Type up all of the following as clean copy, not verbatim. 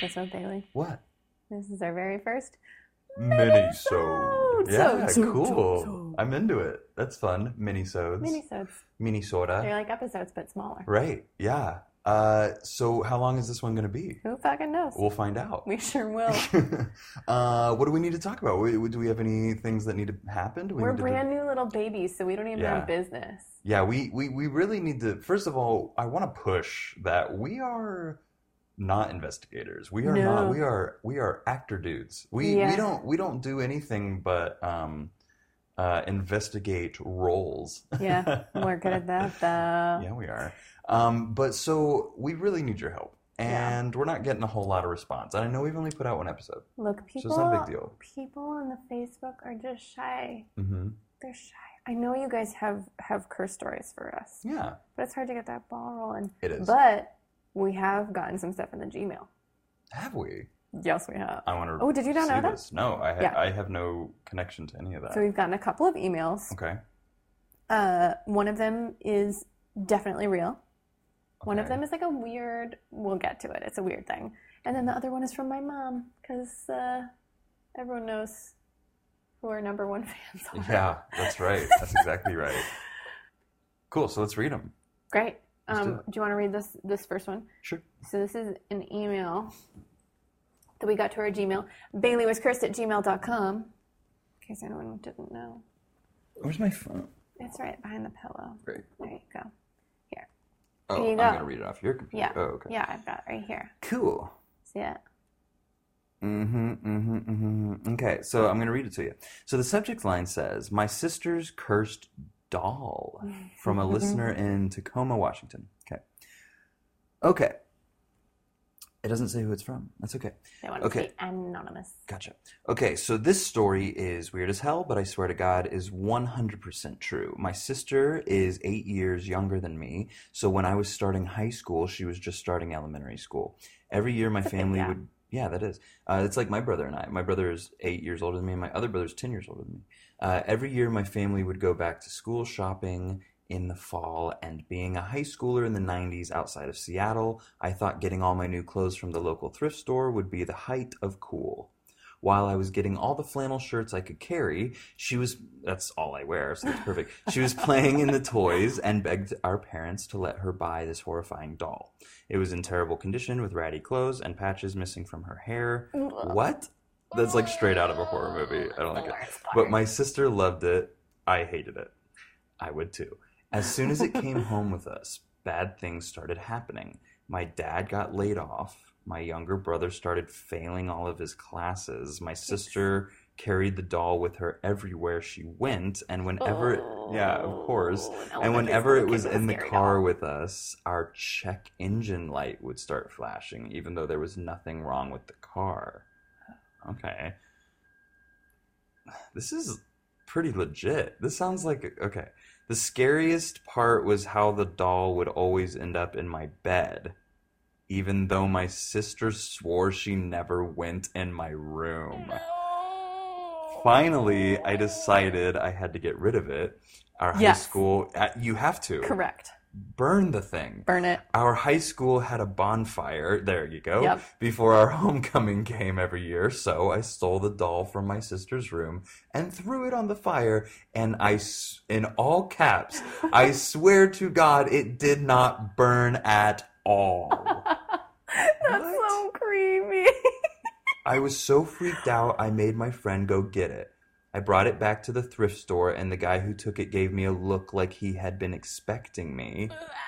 Guess what, Bailey? What? This is our very first Mini-sode. Yeah, So, cool. I'm into it. That's fun. Mini-sodes. Mini-sodes. Mini-soda. They're like episodes, but smaller. Right, yeah. So how long is this one going to be? Who fucking knows? We'll find out. We sure will. What do we need to talk about? Do we have any things that need to happen? We're brand new little babies, so we don't even have business. Yeah, we really need to... First of all, I want to push that we are not investigators. We are not. We are actor dudes. We don't do anything but investigate roles. Yeah, we're good at that though. Yeah, we are. But so we really need your help. And we're not getting a whole lot of response. And I know we've only put out one episode. Look, people, so it's not a big deal. People on the Facebook are just shy. Mm-hmm. They're shy. I know you guys have curse stories for us. Yeah. But it's hard to get that ball rolling. It is. But we have gotten some stuff in the Gmail. Have we? Yes, we have. I want to. Oh, did you not know that? No, I have no connection to any of that. So we've gotten a couple of emails. Okay. One of them is definitely real. Okay. One of them is like a weird. We'll get to it. It's a weird thing. And then the other one is from my mom because everyone knows who our number one fans are. Yeah, that's right. That's exactly right. Cool. So let's read them. Great. Do you want to read this first one? Sure. So this is an email that we got to our Gmail. BaileyWasCursed@gmail.com. In case anyone didn't know. Where's my phone? It's right behind the pillow. Great. There you go. Here. Oh, Here you I'm go. going to read it off your computer. Yeah. Oh, okay. Yeah, I've got it right here. Cool. See it? Okay, so I'm going to read it to you. So the subject line says, "My sister's cursed doll," from a listener in Tacoma, Washington. Okay. It doesn't say who it's from. That's okay. They want to be anonymous. Gotcha. Okay, so this story is weird as hell, but I swear to God is 100% true. My sister is 8 years younger than me, so when I was starting high school, she was just starting elementary school. Every year my family would... Yeah, that is. It's like my brother and I. My brother is 8 years older than me, and my other brother is 10 years older than me. Every year my family would go back to school shopping in the fall, and being a high schooler in the 90s outside of Seattle, I thought getting all my new clothes from the local thrift store would be the height of cool. While I was getting all the flannel shirts I could carry, that's all I wear, so that's perfect. She was playing in the toys and begged our parents to let her buy this horrifying doll. It was in terrible condition with ratty clothes and patches missing from her hair. What? That's like straight out of a horror movie. I don't like it. But my sister loved it. I hated it. I would too. As soon as it came home with us, bad things started happening. My dad got laid off. My younger brother started failing all of his classes. My sister carried the doll with her everywhere she went, and whenever it was in the car with us, our check engine light would start flashing, even though there was nothing wrong with the car. Okay. This is pretty legit. This sounds like... Okay. The scariest part was how the doll would always end up in my bed, even though my sister swore she never went in my room. No. Finally, I decided I had to get rid of it. Our high school... you have to. Correct. Burn the thing. Burn it. Our high school had a bonfire, there you go, yep. before our homecoming came every year, so I stole the doll from my sister's room and threw it on the fire, and in all caps, I swear to God, it did not burn at all. That's so creepy. I was so freaked out, I made my friend go get it. I brought it back to the thrift store, and the guy who took it gave me a look like he had been expecting me.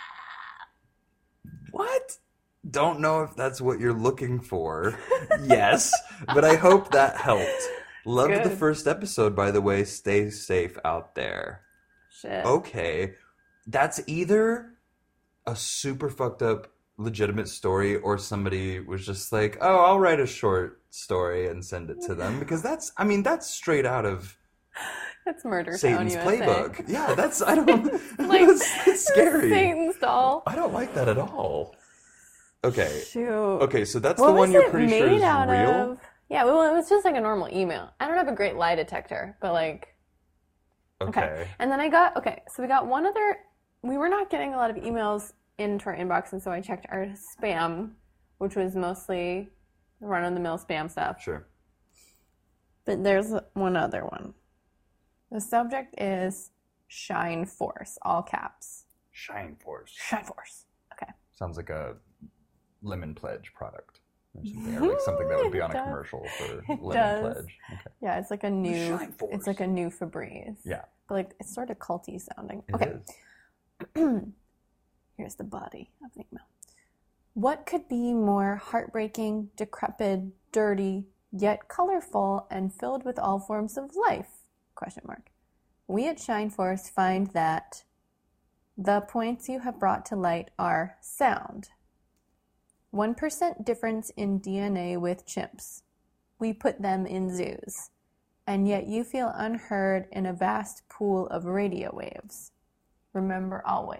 What? Don't know if that's what you're looking for. Yes, but I hope that helped. Loved the first episode, by the way. Stay safe out there. Shit. Okay, that's either a super fucked up legitimate story, or somebody was just like, oh, I'll write a short story and send it to them, because that's straight out of Murder Satan's Town, playbook. Yeah, that's scary. Satan's doll. I don't like that at all. Okay. Shoot. Okay, so that's the one you're pretty sure is real? Yeah, well, it was just like a normal email. I don't have a great lie detector, but like... Okay. And then so we got one other... We were not getting a lot of emails into our inbox, and so I checked our spam, which was mostly run-of-the-mill spam stuff. Sure. But there's one other one. The subject is Shine Force, all caps. Shine Force. Shine Force. Okay. Sounds like a Lemon Pledge product or something, or like something that would be on a commercial for Lemon Pledge. Okay. Yeah, it's like a new. Shine Force. It's like a new Febreze. Yeah. But like it's sort of culty sounding. It Okay. is. Here's the body of the email. What could be more heartbreaking, decrepit, dirty, yet colorful and filled with all forms of life? Question mark. We at Shineforce find that the points you have brought to light are sound. 1% difference in DNA with chimps. We put them in zoos. And yet you feel unheard in a vast pool of radio waves. Remember always, :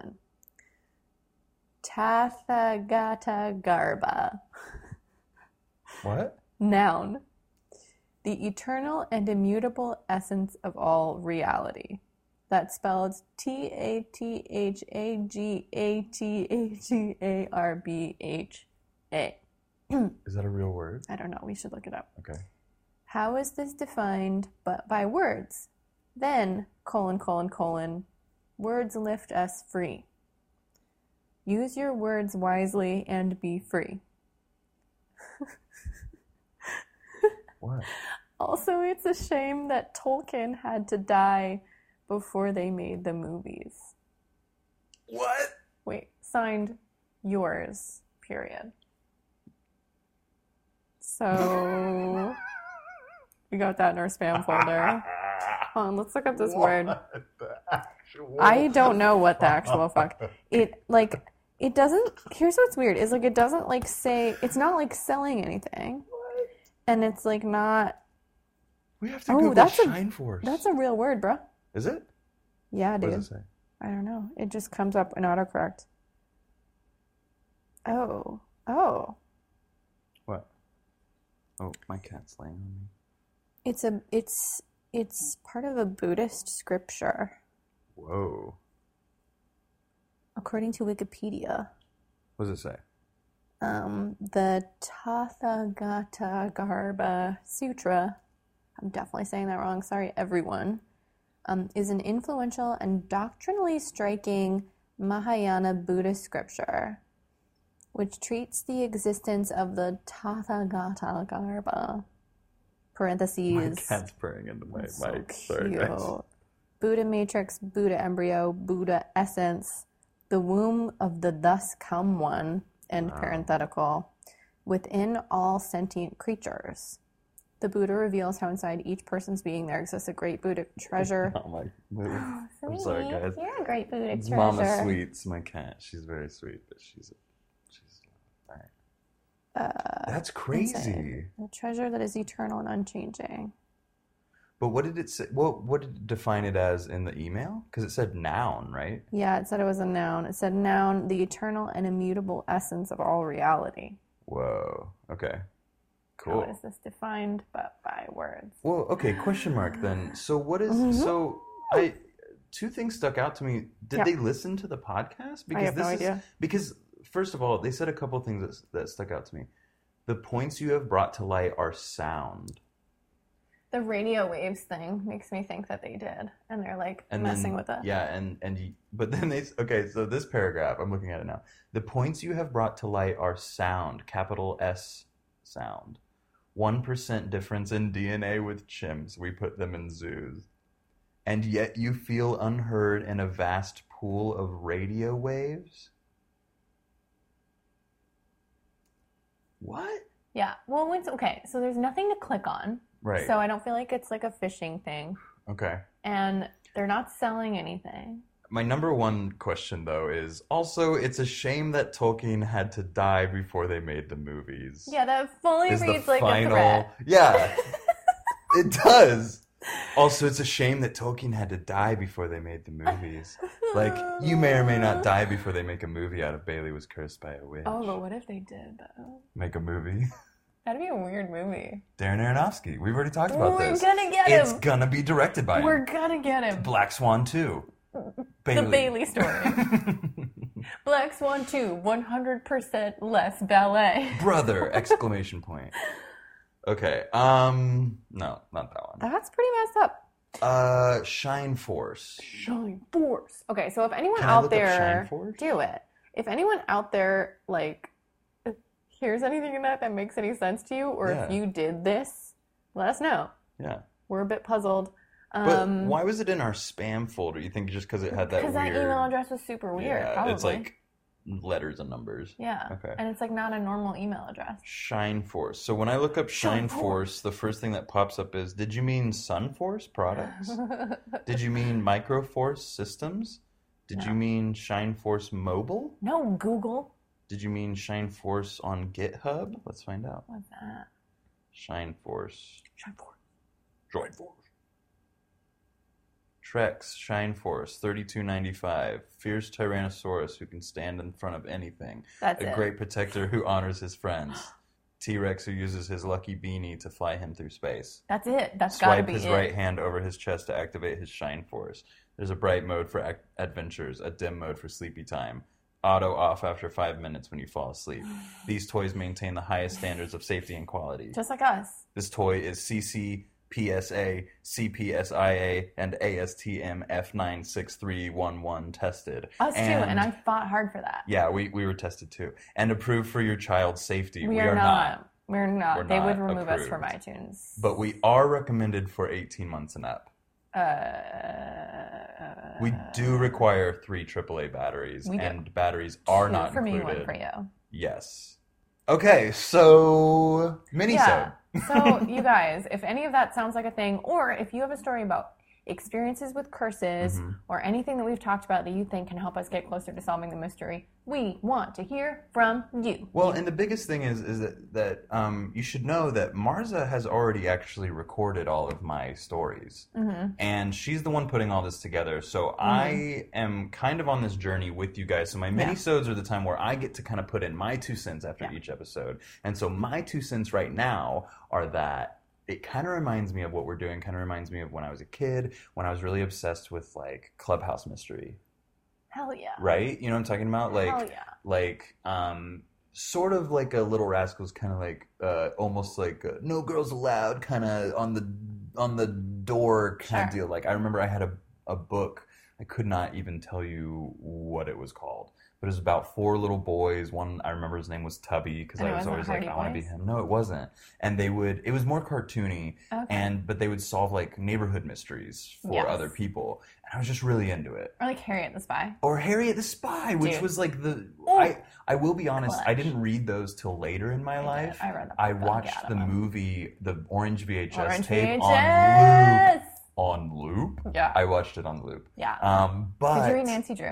Tathagata Garba. What? Noun. The eternal and immutable essence of all reality. That's spelled Tathagatabha. Is that a real word? I don't know. We should look it up. Okay. How is this defined but by words? Then, : words lift us free. Use your words wisely and be free. What? Also, it's a shame that Tolkien had to die before they made the movies. What? Wait, signed yours, period. So, we got that in our spam folder. Hold on, let's look up this word. I don't know what the actual fuck. It doesn't, here's what's weird, is like it doesn't like say, it's not like selling anything. What? And it's like not, We have to Google Shine Force. that's a real word, bro. Is it? Yeah, dude. What does it say? I don't know. It just comes up in autocorrect. Oh. What? Oh, my cat's laying on me. It's part of a Buddhist scripture, Whoa. according to Wikipedia. What does it say? The Tathagata Garba Sutra, I'm definitely saying that wrong, sorry everyone, is an influential and doctrinally striking Mahayana Buddhist scripture, which treats the existence of the Tathagata Garba, parentheses. My cat's purring into my mic. Sorry, cute. guys. Buddha matrix, Buddha embryo, Buddha essence, the womb of the thus come one, end parenthetical, within all sentient creatures. The Buddha reveals how inside each person's being there exists a great Buddhic treasure. Not my move. I'm sorry, guys. You're a great Buddhic treasure. Mama Sweets, my cat. She's very sweet, but she's all right. That's crazy. Insane. The treasure that is eternal and unchanging. But what did it say? What did it define it as in the email? Because it said noun, right? Yeah, it said it was a noun. It said noun, the eternal and immutable essence of all reality. Whoa. Okay. Cool. How is this defined but by words? Well, okay, question mark then. So what is two things stuck out to me. Did they listen to the podcast? Because I have no idea. Because first of all, they said a couple things that stuck out to me. The points you have brought to light are sound. The radio waves thing makes me think that they did, and they're like messing with us. Yeah, but then so this paragraph, I'm looking at it now. The points you have brought to light are sound, capital S sound. 1% difference in DNA with chimps. We put them in zoos. And yet you feel unheard in a vast pool of radio waves? What? Yeah. Well, okay. So there's nothing to click on. Right. So I don't feel like it's like a phishing thing. Okay. And they're not selling anything. My number one question, though, is also it's a shame that Tolkien had to die before they made the movies. Yeah, that fully reads like final... a threat. Yeah, it does. Also, it's a shame that Tolkien had to die before they made the movies. Like, you may or may not die before they make a movie out of Bailey Was Cursed by a Witch. Oh, but what if they did, though? Make a movie? That'd be a weird movie. Darren Aronofsky. We've already talked about this. We're gonna get him. It's gonna be directed by him. We're gonna get him. Black Swan 2. Bailey. The Bailey story. Black Swan 2, 100% less ballet. Brother! Exclamation point. Okay. No, not that one. That's pretty messed up. Shine Force. Shine Force. Okay, so if anyone Can I out look up Shine there, Force? do it. If anyone out there, like, hears anything in that makes any sense to you, or if you did this, let us know. Yeah. We're a bit puzzled. But why was it in our spam folder? You think just because it had that weird... Because that email address was super weird, probably. It's like letters and numbers. Yeah. Okay. And it's like not a normal email address. Shine Force. So when I look up Shine Force, the first thing that pops up is, did you mean Sun Force products? Did you mean Microforce Systems? Did you mean Shine Force Mobile? No, Google. Did you mean Shine Force on GitHub? Let's find out. What's that? Shine Force. Shine Force. Shine Force. Trex Shine Force, $32.95. Fierce Tyrannosaurus who can stand in front of anything. That's A great protector who honors his friends. T-Rex who uses his lucky beanie to fly him through space. That's it. That's gotta be it. Swipe his right hand over his chest to activate his Shine Force. There's a bright mode for adventures, a dim mode for sleepy time. Auto off after 5 minutes when you fall asleep. These toys maintain the highest standards of safety and quality. Just like us. This toy is CCPSA, CPSIA, and ASTM F96311 tested. Us too, and I fought hard for that. Yeah, we were tested too. And approved for your child's safety. We are not. We're not. We're they not would remove us approved. from iTunes. But we are recommended for 18 months and up. We do require 3 AAA batteries, and batteries are not for included. Me, one for you. Yes. Okay, so mini-sode. So you guys, if any of that sounds like a thing, or if you have a story about experiences with curses or anything that we've talked about that you think can help us get closer to solving the mystery, we want to hear from you. Well, and the biggest thing is that you should know that Marza has already actually recorded all of my stories. And she's the one putting all this together. So I am kind of on this journey with you guys. So my mini-sodes are the time where I get to kind of put in my 2 cents after each episode. And so my 2 cents right now are that it kind of reminds me of what we're doing, kind of reminds me of when I was a kid, when I was really obsessed with, like, Clubhouse Mystery. Hell yeah. Right? You know what I'm talking about? Like, Hell yeah. Like, sort of like a Little Rascals, kind of like, almost like No Girls Allowed, kind of on the door kind of deal. Like, I remember I had a book. I could not even tell you what it was called. But it was about 4 little boys. One, I remember his name was Tubby, because I was always like, I want to be him. No, it wasn't. And it was more cartoony, but they would solve, like, neighborhood mysteries for other people. And I was just really into it. Or like Harriet the Spy. Or Harriet the Spy, which was like I will be honest, I didn't read those till later in my life. I read the book. I watched the movie, the Orange VHS tape VHS! on loop. Yeah. I watched it on loop. Yeah. But did you read Nancy Drew?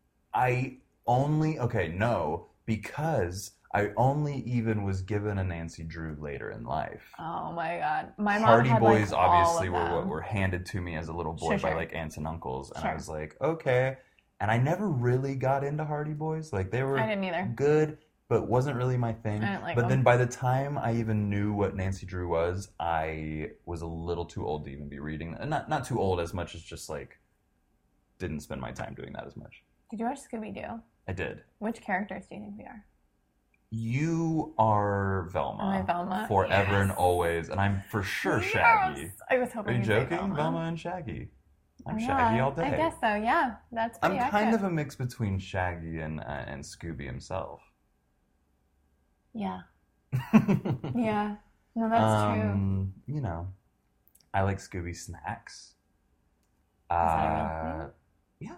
Because I only even was given a Nancy Drew later in life. Oh my god. My mom Hardy had, Boys like, obviously all of were what them. were handed to me as a little boy by Sure. like aunts and uncles. And Sure. I was like, okay. And I never really got into Hardy Boys. Like they were I didn't either. good, but wasn't really my thing. I didn't like but them. then by the time I even knew what Nancy Drew was, I was a little too old to even be reading. Not too old as much as just like didn't spend my time doing that as much. Did you watch Scooby-Doo? I did. Which characters do you think we are? You are Velma. Am I Velma? Forever Yes. and always. And I'm for sure Shaggy. Yes! I was Are hoping you you'd say joking? Velma and Shaggy. I'm Yeah, Shaggy all day. I guess so, yeah. That's pretty I'm kind accurate. of a mix between Shaggy and Scooby himself. Yeah. Yeah. No, that's true. You know, I like Scooby snacks. Is that a real thing? Yeah.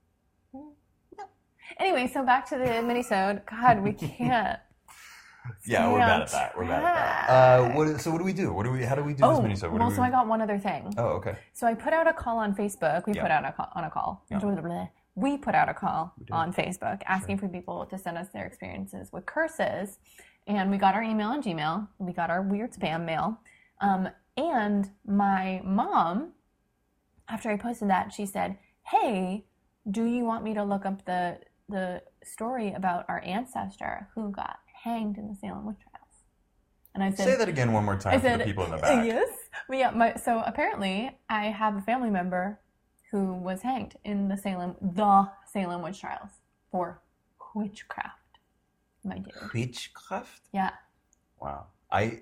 Anyway, so back to the minisode. God, we can't. Yeah, we're bad at that. We're bad at that. So what do we do? How do we do this minisode? What do So I got one other thing. Oh, okay. So I put out a call on Facebook. We put out a call. We put out a call on Facebook asking for people to send us their experiences with curses. And we got our email and Gmail. We got our weird spam mail. And my mom, after I posted that, she said, hey, do you want me to look up the story about our ancestor who got hanged in the Salem witch trials? And I said, say that again one more time for the people in the back. Yes. But yeah, so apparently I have a family member who was hanged in the Salem witch trials for witchcraft, my dude. Witchcraft? Yeah. Wow. I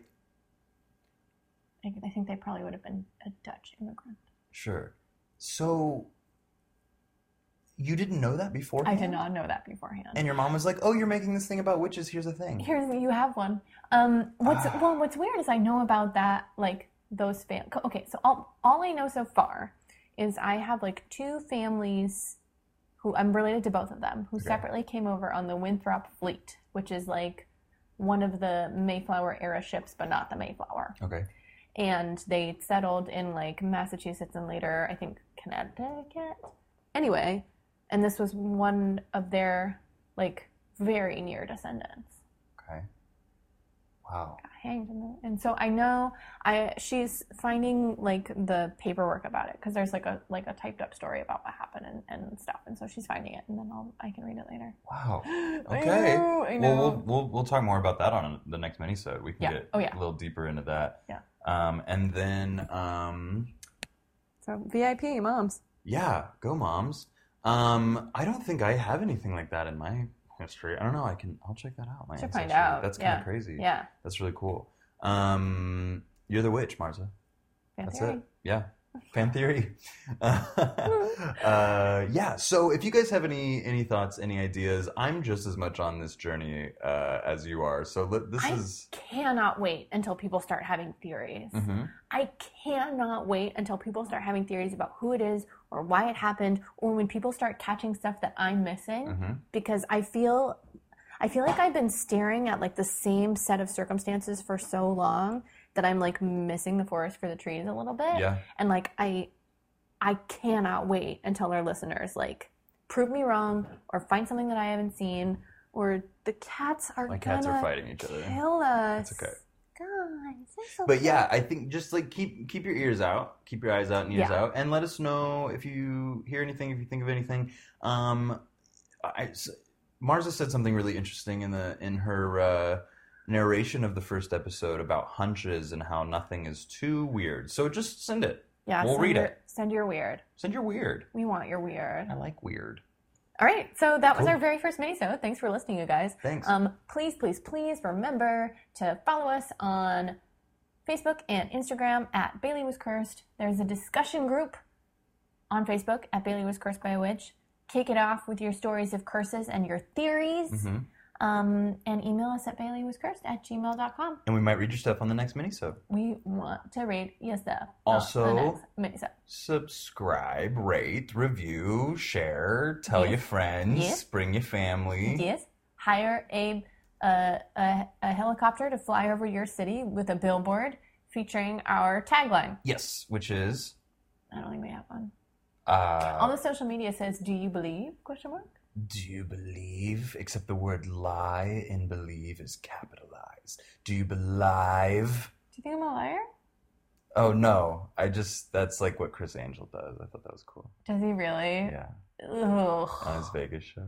think they probably would have been a Dutch immigrant. Sure. So, you didn't know that beforehand? I did not know that beforehand. And your mom was like, "Oh, you're making this thing about witches. Here's the thing." You have one. What's weird is I know about that, like, those okay, so all I know so far is I have, like, 2 families who I'm related to both of them, who separately came over on the Winthrop Fleet, which is, like, one of the Mayflower era ships, but not the Mayflower. Okay. And they settled in, like, Massachusetts and later, I think, Connecticut. Anyway, and this was one of their, like, very near descendants. Okay. Wow. Got hanged and so I know she's finding, like, the paperwork about it, because there's like a typed up story about what happened and stuff, and so she's finding it, and then I can read it later. Wow. Okay. I know. Well, we'll talk more about that on the next minisode. We can get a little deeper into that. Yeah. And then So VIP moms. Yeah, go moms. I don't think I have anything like that in my history. I don't know. I'll check that out. My Should ancestry. find out. That's kind of crazy. Yeah. That's really cool. You're the witch, Marza. That's it. Yeah. Fan theory. Yeah. So if you guys have any thoughts, any ideas, I'm just as much on this journey as you are. So I cannot wait until people start having theories. Mm-hmm. I cannot wait until people start having theories about who it is or why it happened, or when people start catching stuff that I'm missing, because I feel like I've been staring at, like, the same set of circumstances for so long that I'm, like, missing the forest for the trees a little bit. Yeah. And, like, I cannot wait until our listeners, like, prove me wrong or find something that I haven't seen, or the cats are My cats are fighting each other. Kill us. It's okay. Guys, so but yeah, I think just, like, keep your ears out, keep your eyes out and ears out, and let us know if you hear anything, if you think of anything. Marza said something really interesting in her narration of the first episode about hunches and how nothing is too weird. So just send it. Yeah, we'll read it. Send your weird. Send your weird. We want your weird. I like weird. All right, so that was our very first mini-sode. Thanks for listening, you guys. Thanks. Please remember to follow us on Facebook and Instagram at Bailey Was Cursed. There's a discussion group on Facebook at Bailey Was Cursed by a Witch. Kick it off with your stories of curses and your theories. Mm-hmm. And email us at baileywascursed@gmail.com. And we might read your stuff on the next mini-sode. We want to read your stuff also, on the next mini-sode. Subscribe, rate, review, share, tell your friends, bring your family. Yes. Hire a helicopter to fly over your city with a billboard featuring our tagline. Yes, which is... I don't think we have one. All the social media says, "Do you believe?" ? Do you believe? Except the word lie in believe is capitalized. Do you believe? Do you think I'm a liar? Oh, no. That's like what Chris Angel does. I thought that was cool. Does he really? Yeah. Ugh. On his Vegas show.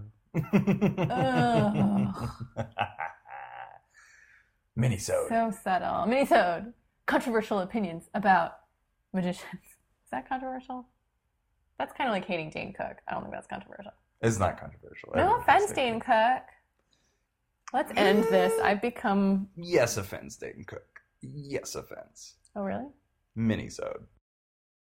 Minisode. So subtle. Minisode. Controversial opinions about magicians. Is that controversial? That's kind of like hating Dane Cook. I don't think that's controversial. It's not controversial. No offense, Dane Cook. Let's end this. I've become... Yes, offense, Dane Cook. Yes, offense. Oh, really? Minisode.